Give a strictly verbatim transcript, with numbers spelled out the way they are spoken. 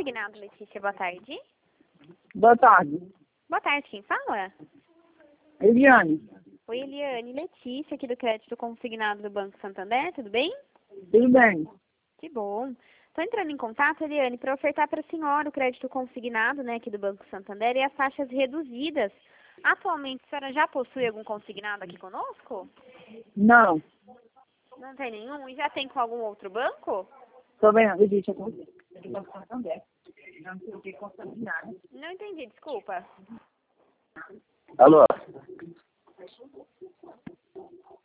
Consignado, Letícia, boa tarde. Boa tarde. Boa tarde, quem fala? Eliane. Oi, Eliane, Letícia, aqui do Crédito Consignado do Banco Santander, tudo bem? Tudo bem? Que bom. Estou entrando em contato, Eliane, para ofertar para a senhora o crédito consignado, né, aqui do Banco Santander e as taxas reduzidas. Atualmente, a senhora já possui algum consignado aqui conosco? Não. Não tem nenhum? E já tem com algum outro banco? Estou vendo, existe aqui. Banco Santander. Não sei o que consignado. Não entendi, desculpa. Alô?